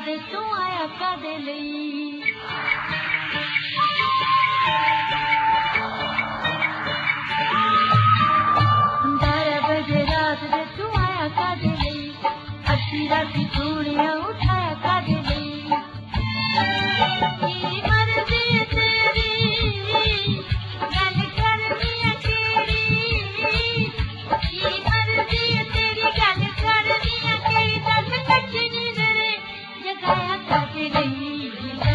दे तू आया कादे लई। 12 बजे रात दे तू आया कादे लई, अद्धी राती चूड़ियां उठाया कादे लई। की मर्जी है तेरी गल करनी है केड़ी, की मर्जी है तेरी गल करनी है केड़ी, दस कच्ची नींदरे जगाया कादे लई।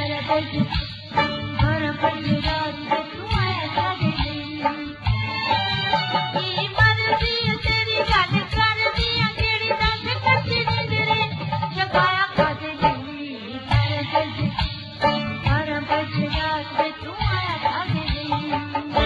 12 बजे रात दे तू आया कादे लई, की मर्जी है तेरी गल करनी है केड़ी, दस कच्ची नींदरे जगाया कादे लई। 12 बजे रात दे तू आया कादे लई।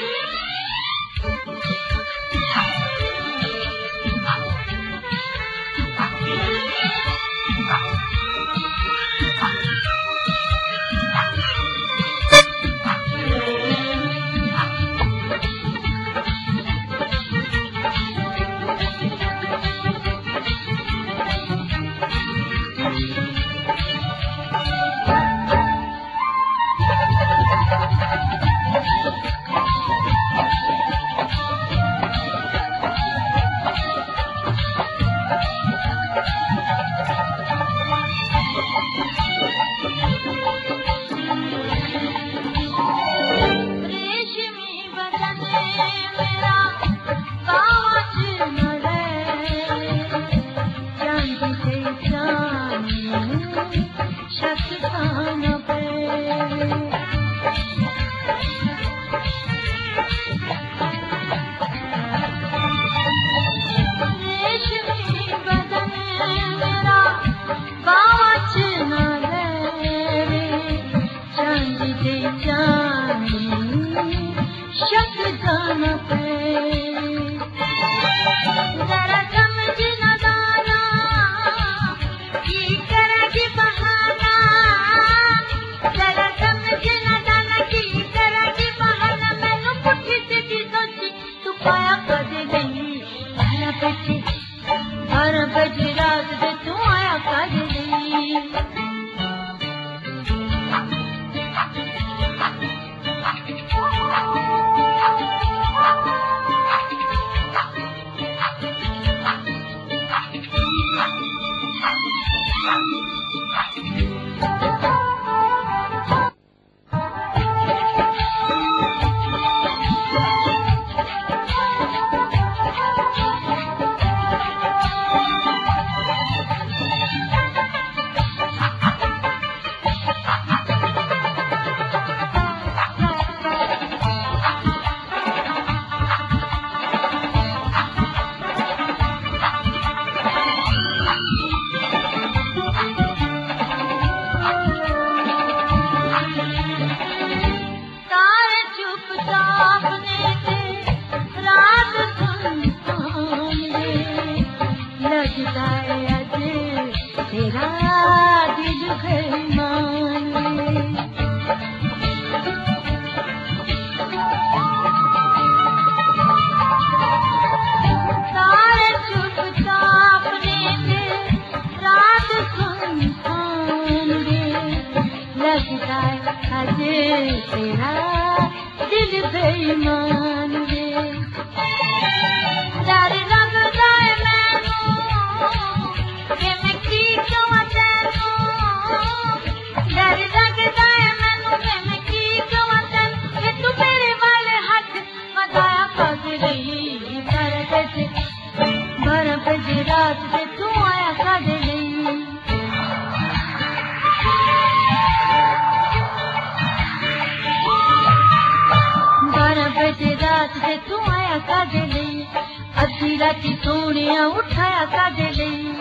अद्धी राती चूड़ियां उठाया कादे लई,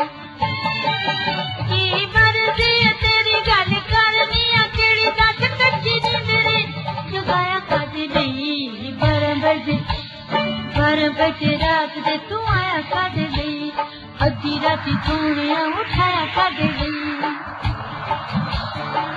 की मर्जी है तेरी गल करनी है केड़ी, दस कच्ची नींदरे जगाया कादे लई। 12 बजे रात दे तू आया कादे लई, अद्धी राती चूड़ियां उठाया कादे लई।